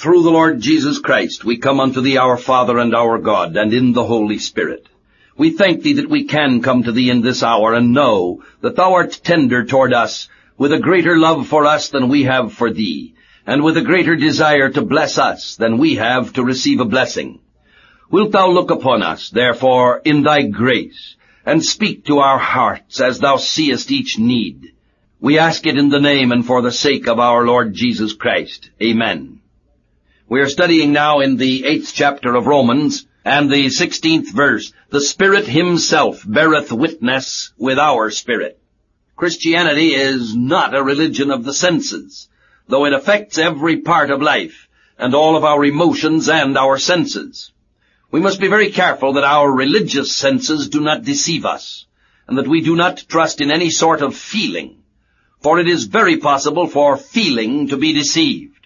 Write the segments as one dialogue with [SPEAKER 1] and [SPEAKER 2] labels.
[SPEAKER 1] Through the Lord Jesus Christ we come unto thee, our Father and our God, and in the Holy Spirit. We thank thee that we can come to thee in this hour, and know that thou art tender toward us, with a greater love for us than we have for thee, and with a greater desire to bless us than we have to receive a blessing. Wilt thou look upon us, therefore, in thy grace, and speak to our hearts as thou seest each need. We ask it in the name and for the sake of our Lord Jesus Christ. Amen. We are studying now in the 8th chapter of Romans, and the 16th verse. The Spirit himself beareth witness with our spirit. Christianity is not a religion of the senses, though it affects every part of life, and all of our emotions and our senses. We must be very careful that our religious senses do not deceive us, and that we do not trust in any sort of feeling, for it is very possible for feeling to be deceived.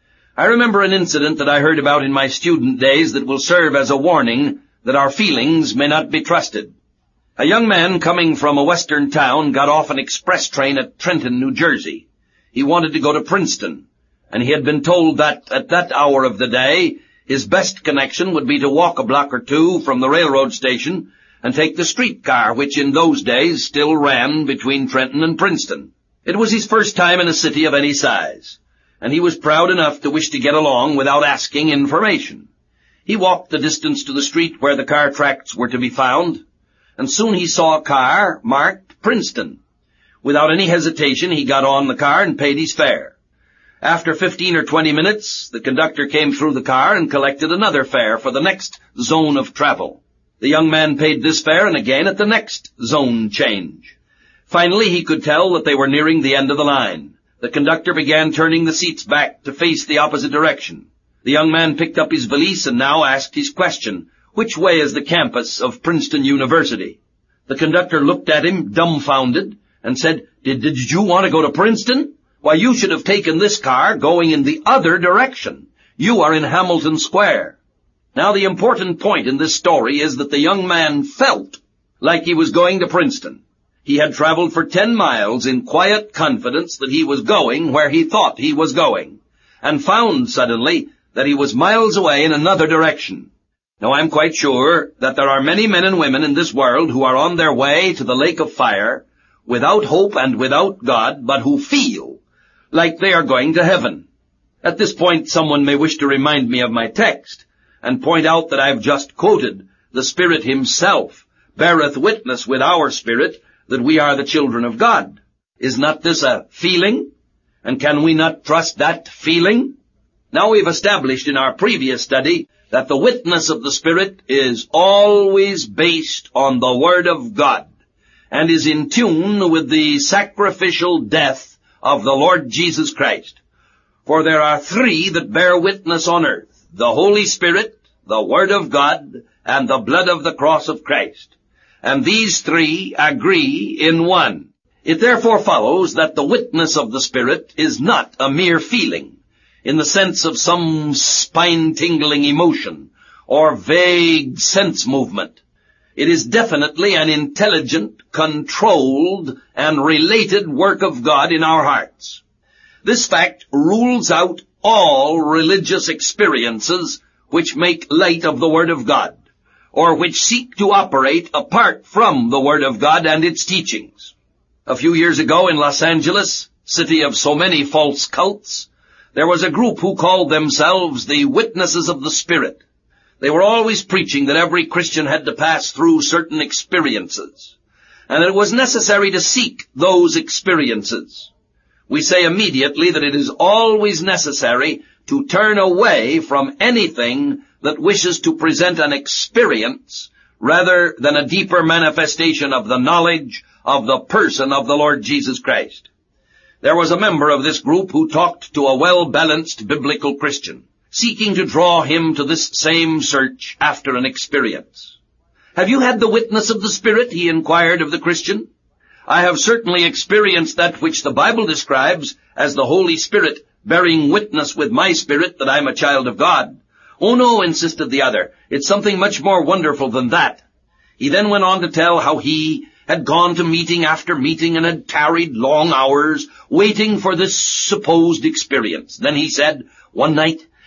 [SPEAKER 1] I remember an incident that I heard about in my student days that will serve as a warning that our feelings may not be trusted. A young man coming from a western town got off an express train at Trenton, New Jersey. He wanted to go to Princeton, and he had been told that at that hour of the day, his best connection would be to walk a block or two from the railroad station and take the streetcar, which in those days still ran between Trenton and Princeton. It was his first time in a city of any size, and he was proud enough to wish to get along without asking information. He walked the distance to the street where the car tracks were to be found, and soon he saw a car marked Princeton. Without any hesitation, he got on the car and paid his fare. After 15 or 20 minutes, the conductor came through the car and collected another fare for the next zone of travel. The young man paid this fare and again at the next zone change. Finally, he could tell that they were nearing the end of the line. The conductor began turning the seats back to face the opposite direction. The young man picked up his valise and now asked his question, "Which way is the campus of Princeton University?" The conductor looked at him, dumbfounded, and said, Did you want to go to Princeton? Why, you should have taken this car going in the other direction. You are in Hamilton Square." Now, the important point in this story is that the young man felt like he was going to Princeton. He had traveled for 10 miles in quiet confidence that he was going where he thought he was going, and found suddenly that he was miles away in another direction. Now, I'm quite sure that there are many men and women in this world who are on their way to the lake of fire, without hope and without God, but who feel like they are going to heaven. At this point, someone may wish to remind me of my text and point out that I've just quoted, "The Spirit himself beareth witness with our spirit that we are the children of God." Is not this a feeling? And can we not trust that feeling? Now, we've established in our previous study that the witness of the Spirit is always based on the Word of God and is in tune with the sacrificial death of the Lord Jesus Christ. For there are 3 that bear witness on earth: the Holy Spirit, the Word of God, and the blood of the cross of Christ. And these 3 agree in one. It therefore follows that the witness of the Spirit is not a mere feeling, in the sense of some spine-tingling emotion or vague sense movement. It is definitely an intelligent, controlled, and related work of God in our hearts. This fact rules out all religious experiences which make light of the Word of God, or which seek to operate apart from the Word of God and its teachings. A few years ago in Los Angeles, city of so many false cults, there was a group who called themselves the Witnesses of the Spirit. They were always preaching that every Christian had to pass through certain experiences, and that it was necessary to seek those experiences. We say immediately that it is always necessary to turn away from anything that wishes to present an experience rather than a deeper manifestation of the knowledge of the person of the Lord Jesus Christ. There was a member of this group who talked to a well-balanced biblical Christian, seeking to draw him to this same search after an experience. "Have you had the witness of the Spirit?" he inquired of the Christian. "I have certainly experienced that which the Bible describes as the Holy Spirit bearing witness with my spirit that I'm a child of God." "Oh no," insisted the other, "it's something much more wonderful than that." He then went on to tell how he had gone to meeting after meeting and had tarried long hours waiting for this supposed experience. Then he said, "One night,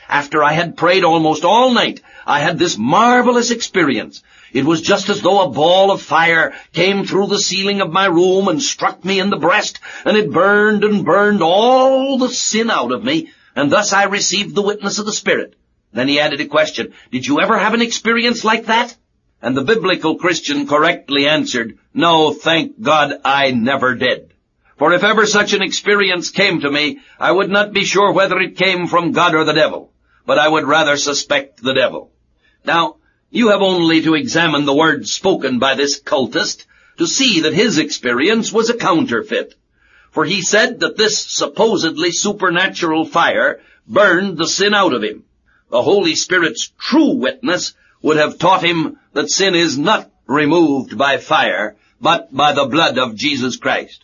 [SPEAKER 1] after I had prayed almost all night, I had this marvelous experience. It was just as though a ball of fire came through the ceiling of my room and struck me in the breast, and it burned and burned all the sin out of me, and thus I received the witness of the Spirit. Then he added a question, did you ever have an experience like that? And the biblical Christian correctly answered, no, thank God I never did. For if ever such an experience came to me, I would not be sure whether it came from God or the devil, but I would rather suspect the devil. Now, you have only to examine the words spoken by this cultist to see that his experience was a counterfeit. For he said that this supposedly supernatural fire burned the sin out of him. The Holy Spirit's true witness would have taught him that sin is not removed by fire, but by the blood of Jesus Christ.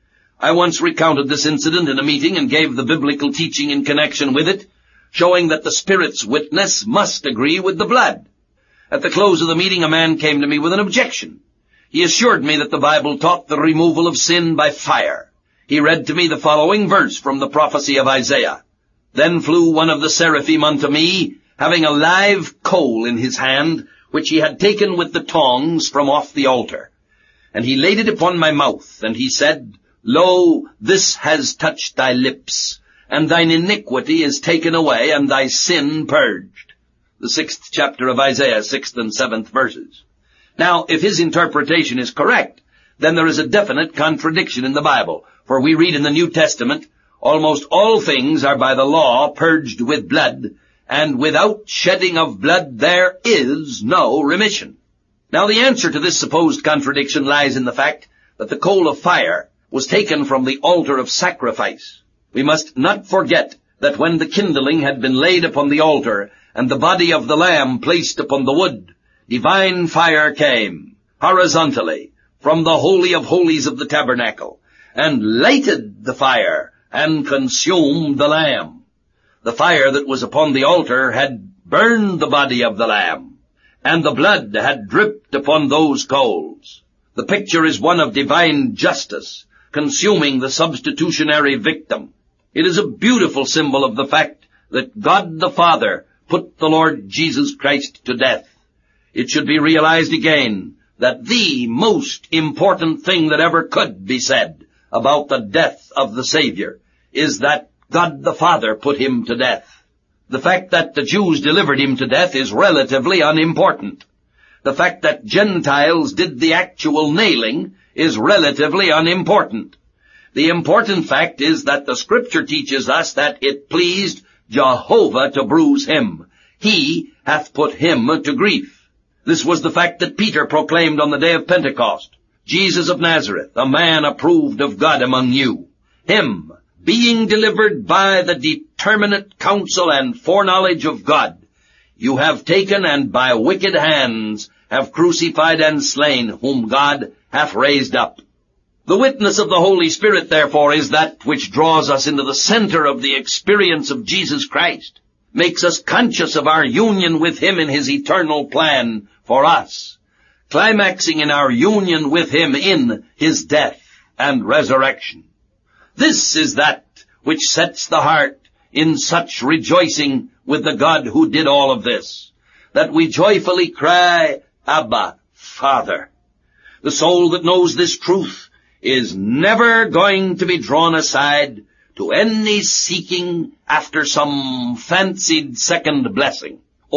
[SPEAKER 1] I once recounted this incident in a meeting and gave the biblical teaching in connection with it, showing that the Spirit's witness must agree with the blood. At the close of the meeting, a man came to me with an objection. He assured me that the Bible taught the removal of sin by fire. He read to me the following verse from the prophecy of Isaiah. Then flew one of the seraphim unto me, having a live coal in his hand, which he had taken with the tongs from off the altar. And he laid it upon my mouth, and he said, Lo, this has touched thy lips, and thine iniquity is taken away, and thy sin purged. The 6th chapter of Isaiah, 6th and 7th verses. Now, if his interpretation is correct, then there is a definite contradiction in the Bible, for we read in the New Testament, almost all things are by the law purged with blood, and without shedding of blood there is no remission. Now, the answer to this supposed contradiction lies in the fact that the coal of fire was taken from the altar of sacrifice. We must not forget that when the kindling had been laid upon the altar, and the body of the lamb placed upon the wood, divine fire came, horizontally, from the Holy of Holies of the tabernacle, and lighted the fire, and consumed the lamb. The fire that was upon the altar had burned the body of the lamb, and the blood had dripped upon those coals. The picture is one of divine justice, consuming the substitutionary victim. It is a beautiful symbol of the fact that God the Father put the Lord Jesus Christ to death. It should be realized again that the most important thing that ever could be said about the death of the Savior is that God the Father put him to death. The fact that the Jews delivered him to death is relatively unimportant. The fact that Gentiles did the actual nailing is relatively unimportant. The important fact is that the Scripture teaches us that it pleased Jehovah to bruise him. He hath put him to grief. This was the fact that Peter proclaimed on the day of Pentecost. Jesus of Nazareth, a man approved of God among you. Him, being delivered by the determinate counsel and foreknowledge of God, you have taken and by wicked hands have crucified and slain, whom God hath raised up. The witness of the Holy Spirit, therefore, is that which draws us into the center of the experience of Jesus Christ, makes us conscious of our union with him in his eternal plan for us, climaxing in our union with him in his death and resurrection. This is that which sets the heart in such rejoicing with the God who did all of this, that we joyfully cry, Abba, Father. The soul that knows this truth is never going to be drawn aside to any seeking after some fancied second blessing,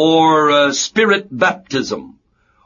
[SPEAKER 1] or spirit baptism,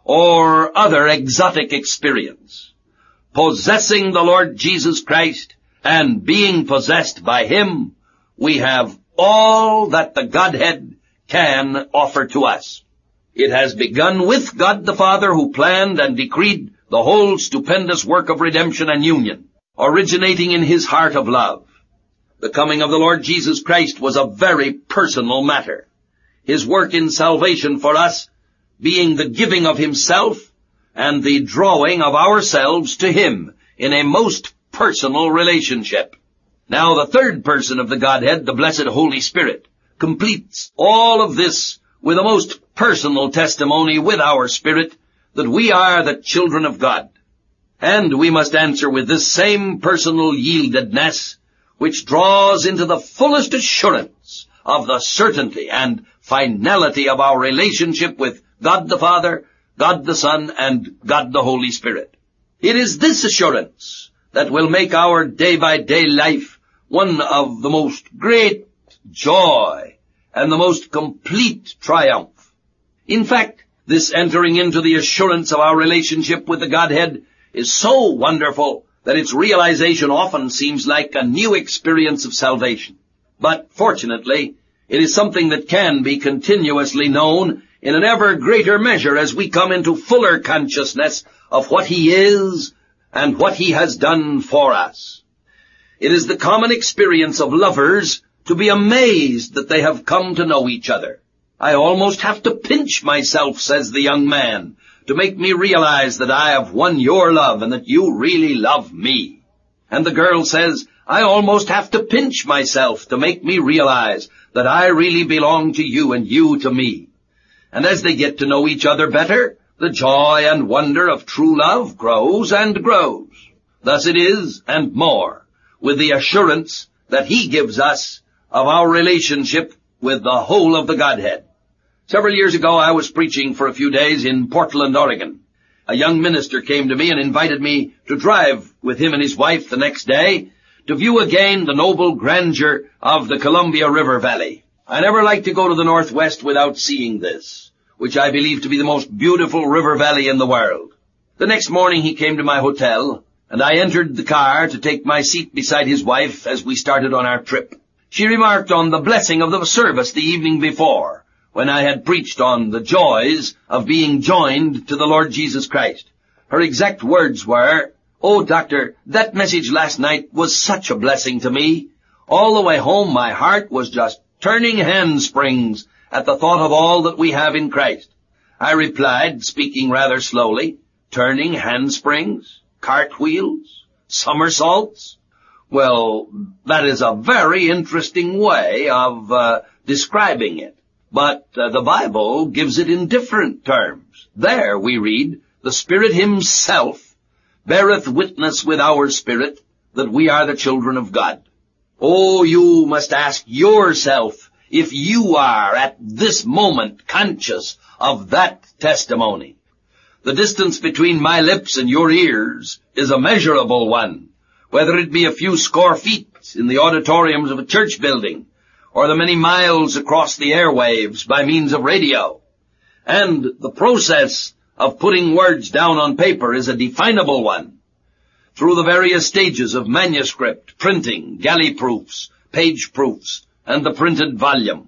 [SPEAKER 1] or other exotic experience. Possessing the Lord Jesus Christ and being possessed by him, we have all that the Godhead can offer to us. It has begun with God the Father, who planned and decreed the whole stupendous work of redemption and union, originating in his heart of love. The coming of the Lord Jesus Christ was a very personal matter, his work in salvation for us being the giving of himself and the drawing of ourselves to him in a most personal relationship. Now the third person of the Godhead, the blessed Holy Spirit, completes all of this with a most personal testimony with our spirit that we are the children of God. And we must answer with this same personal yieldedness which draws into the fullest assurance of the certainty and finality of our relationship with God the Father, God the Son, and God the Holy Spirit. It is this assurance that will make our day-by-day life one of the most great joy and the most complete triumph. In fact, this entering into the assurance of our relationship with the Godhead is so wonderful that its realization often seems like a new experience of salvation. But fortunately, it is something that can be continuously known in an ever greater measure as we come into fuller consciousness of what He is and what He has done for us. It is the common experience of lovers to be amazed that they have come to know each other. I almost have to pinch myself, says the young man, to make me realize that I have won your love and that you really love me. And the girl says, I almost have to pinch myself to make me realize that I really belong to you and you to me. And as they get to know each other better, the joy and wonder of true love grows and grows. Thus it is, and more, with the assurance that He gives us of our relationship with the whole of the Godhead. Several years ago, I was preaching for a few days in Portland, Oregon. A young minister came to me and invited me to drive with him and his wife the next day to view again the noble grandeur of the Columbia River Valley. I never like to go to the Northwest without seeing this, which I believe to be the most beautiful river valley in the world. The next morning he came to my hotel, and I entered the car to take my seat beside his wife as we started on our trip. She remarked on the blessing of the service the evening before, when I had preached on the joys of being joined to the Lord Jesus Christ. Her exact words were, "Oh, Doctor, that message last night was such a blessing to me. All the way home my heart was just turning handsprings at the thought of all that we have in Christ." I replied, speaking rather slowly, "Turning handsprings? Cartwheels? Somersaults? Well, that is a very interesting way of describing it. But the Bible gives it in different terms. There we read, the Spirit Himself beareth witness with our spirit that we are the children of God. Oh, you must ask yourself if you are at this moment conscious of that testimony. The distance between my lips and your ears is a measurable one, whether it be a few score feet in the auditoriums of a church building, or the many miles across the airwaves by means of radio. And the process of putting words down on paper is a definable one. Through the various stages of manuscript, printing, galley proofs, page proofs, and the printed volume.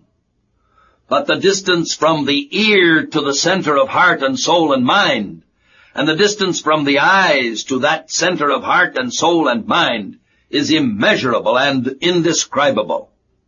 [SPEAKER 1] But the distance from the ear to the center of heart and soul and mind, and the distance from the eyes to that center of heart and soul and mind, is immeasurable and indescribable.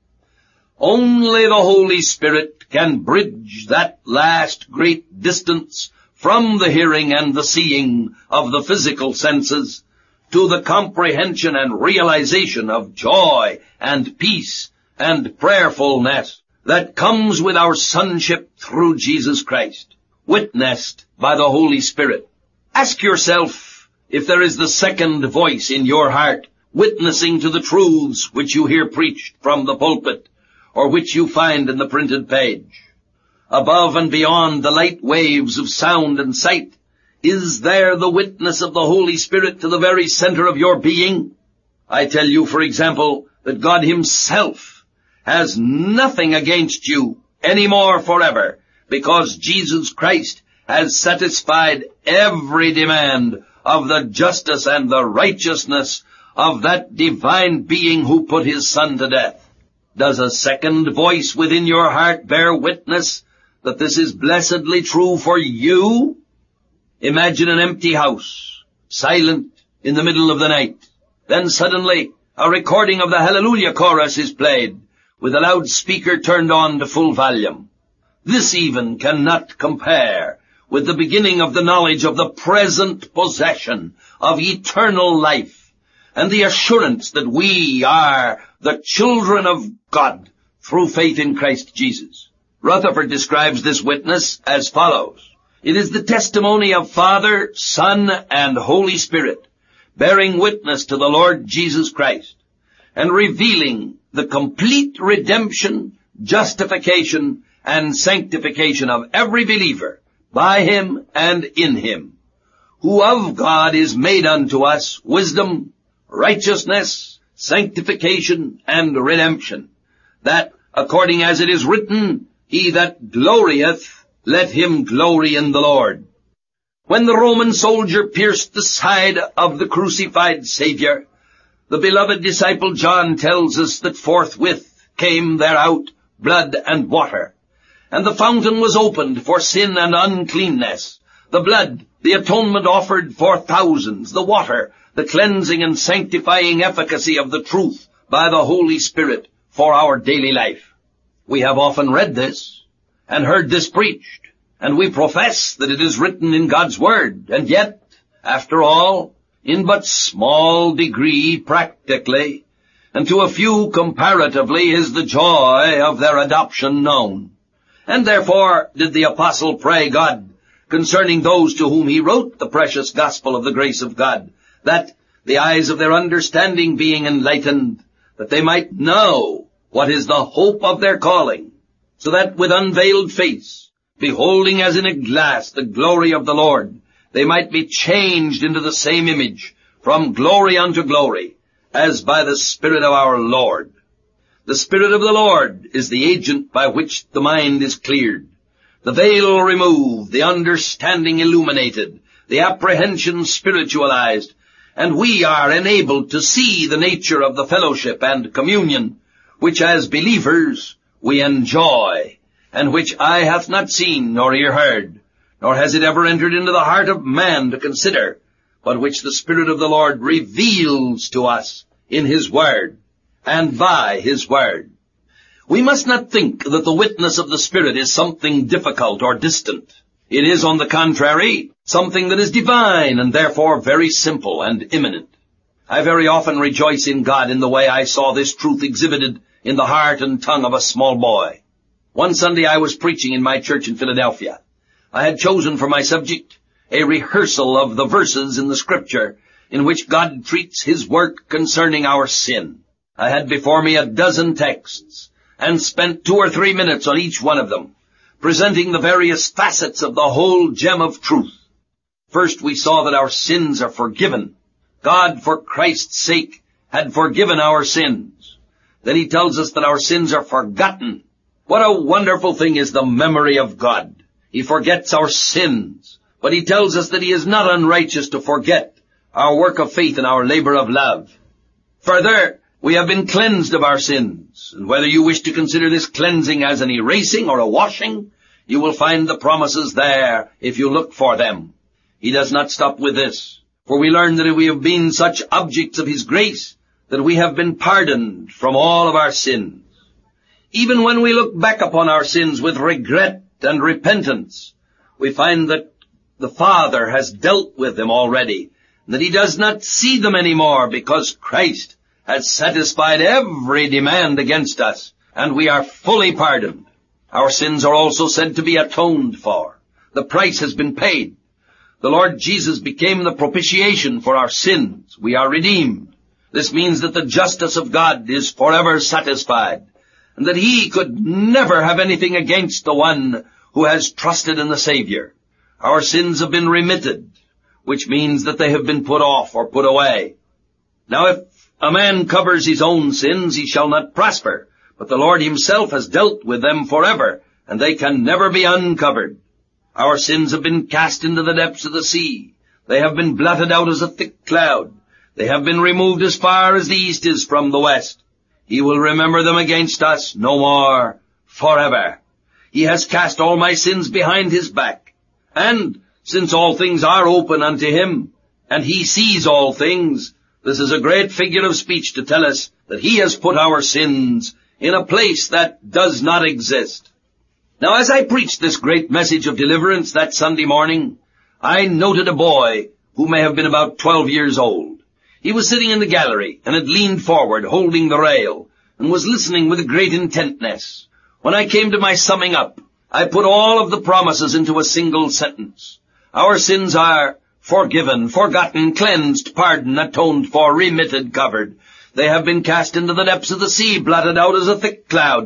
[SPEAKER 1] Only the Holy Spirit can bridge that last great distance from the hearing and the seeing of the physical senses to the comprehension and realization of joy and peace and prayerfulness that comes with our sonship through Jesus Christ, witnessed by the Holy Spirit. Ask yourself if there is the second voice in your heart witnessing to the truths which you hear preached from the pulpit, or which you find in the printed page. Above and beyond the light waves of sound and sight, is there the witness of the Holy Spirit to the very center of your being? I tell you, for example, that God Himself has nothing against you anymore forever, because Jesus Christ has satisfied every demand of the justice and the righteousness of that divine being who put His Son to death. Does a second voice within your heart bear witness that this is blessedly true for you? Imagine an empty house, silent in the middle of the night. Then suddenly a recording of the Hallelujah chorus is played, with the loudspeaker turned on to full volume. This even cannot compare with the beginning of the knowledge of the present possession of eternal life, and the assurance that we are the children of God through faith in Christ Jesus. Rutherford describes this witness as follows. It is the testimony of Father, Son, and Holy Spirit, bearing witness to the Lord Jesus Christ, and revealing the complete redemption, justification, and sanctification of every believer by him and in him, who of God is made unto us wisdom, righteousness, sanctification, and redemption, that, according as it is written, he that glorieth, let him glory in the Lord. When the Roman soldier pierced the side of the crucified Savior, the beloved disciple John tells us that forthwith came there out blood and water, and the fountain was opened for sin and uncleanness. The blood, the atonement offered for thousands, the water, the cleansing and sanctifying efficacy of the truth by the Holy Spirit for our daily life. We have often read this and heard this preached, and we profess that it is written in God's Word, and yet, after all, in but small degree practically, and to a few comparatively, is the joy of their adoption known. And therefore did the apostle pray God concerning those to whom he wrote the precious gospel of the grace of God, that the eyes of their understanding being enlightened, that they might know what is the hope of their calling, so that with unveiled face, beholding as in a glass the glory of the Lord, they might be changed into the same image, from glory unto glory, as by the Spirit of our Lord. The Spirit of the Lord is the agent by which the mind is cleared, the veil removed, the understanding illuminated, the apprehension spiritualized, and we are enabled to see the nature of the fellowship and communion, which as believers we enjoy, and which eye hath not seen nor ear heard, nor has it ever entered into the heart of man to consider, but which the Spirit of the Lord reveals to us in His Word, and by His Word. We must not think that the witness of the Spirit is something difficult or distant. It is, on the contrary, something that is divine and therefore very simple and imminent. I very often rejoice in God in the way I saw this truth exhibited in the heart and tongue of a small boy. One Sunday I was preaching in my church in Philadelphia. I had chosen for my subject a rehearsal of the verses in the Scripture in which God treats His work concerning our sin. I had before me a dozen texts, and spent 2 or 3 minutes on each one of them, presenting the various facets of the whole gem of truth. First, we saw that our sins are forgiven. God, for Christ's sake, had forgiven our sins. Then He tells us that our sins are forgotten. What a wonderful thing is the memory of God. He forgets our sins, but He tells us that He is not unrighteous to forget our work of faith and our labor of love. Further, we have been cleansed of our sins, and whether you wish to consider this cleansing as an erasing or a washing, you will find the promises there if you look for them. He does not stop with this, for we learn that we have been such objects of His grace that we have been pardoned from all of our sins. Even when we look back upon our sins with regret and repentance, we find that the Father has dealt with them already, and that He does not see them anymore because Christ has satisfied every demand against us, and we are fully pardoned. Our sins are also said to be atoned for. The price has been paid. The Lord Jesus became the propitiation for our sins. We are redeemed. This means that the justice of God is forever satisfied, and that He could never have anything against the one who has trusted in the Savior. Our sins have been remitted, which means that they have been put off or put away. Now, if a man covers his own sins, he shall not prosper, but the Lord Himself has dealt with them forever, and they can never be uncovered. Our sins have been cast into the depths of the sea. They have been blotted out as a thick cloud. They have been removed as far as the east is from the west. He will remember them against us no more forever. He has cast all my sins behind His back. And since all things are open unto Him, and He sees all things, this is a great figure of speech to tell us that He has put our sins in a place that does not exist. Now, as I preached this great message of deliverance that Sunday morning, I noted a boy who may have been about 12 years old. He was sitting in the gallery and had leaned forward, holding the rail, and was listening with great intentness. When I came to my summing up, I put all of the promises into a single sentence. Our sins are forgiven, forgotten, cleansed, pardoned, atoned for, remitted, covered. They have been cast into the depths of the sea, blotted out as a thick cloud,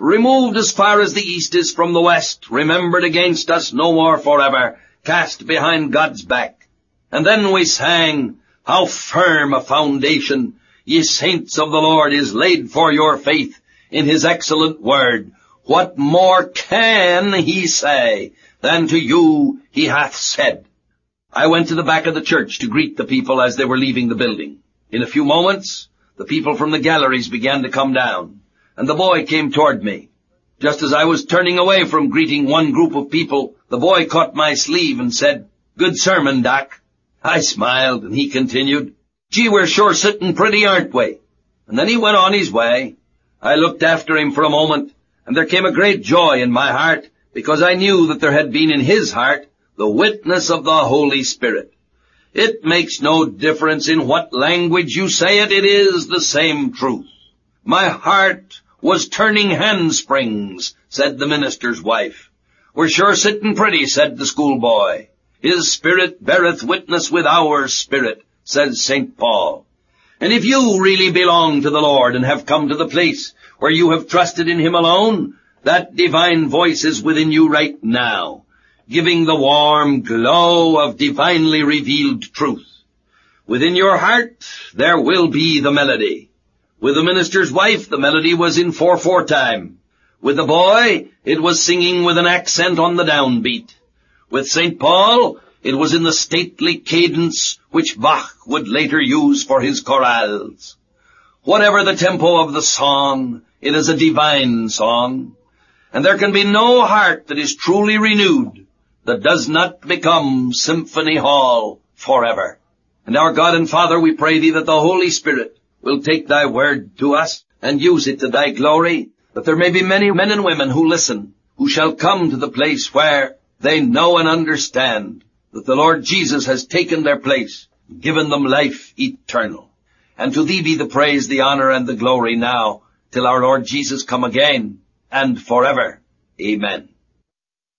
[SPEAKER 1] removed as far as the east is from the west, remembered against us no more forever, cast behind God's back. And then we sang, how firm a foundation, ye saints of the Lord, is laid for your faith in his excellent word. What more can he say than to you he hath said? I went to the back of the church to greet the people as they were leaving the building. In a few moments, the people from the galleries began to come down, and the boy came toward me. Just as I was turning away from greeting one group of people, the boy caught my sleeve and said, "Good sermon, Doc." I smiled, and he continued, "Gee, we're sure sitting pretty, aren't we?" And then he went on his way. I looked after him for a moment, and there came a great joy in my heart, because I knew that there had been in his heart the witness of the Holy Spirit. It makes no difference in what language you say it, it is the same truth. My heart was turning handsprings, said the minister's wife. We're sure sitting pretty, said the schoolboy. His spirit beareth witness with our spirit, says St. Paul. And if you really belong to the Lord and have come to the place where you have trusted in him alone, that divine voice is within you right now, giving the warm glow of divinely revealed truth. Within your heart, there will be the melody. With the minister's wife, the melody was in 4/4 time. With the boy, it was singing with an accent on the downbeat. With St. Paul, it was in the stately cadence which Bach would later use for his chorales. Whatever the tempo of the song, it is a divine song, and there can be no heart that is truly renewed that does not become Symphony Hall forever. And our God and Father, we pray thee that the Holy Spirit will take thy word to us and use it to thy glory, that there may be many men and women who listen, who shall come to the place where they know and understand that the Lord Jesus has taken their place, given them life eternal. And to thee be the praise, the honor, and the glory now, till our Lord Jesus come again, and forever. Amen.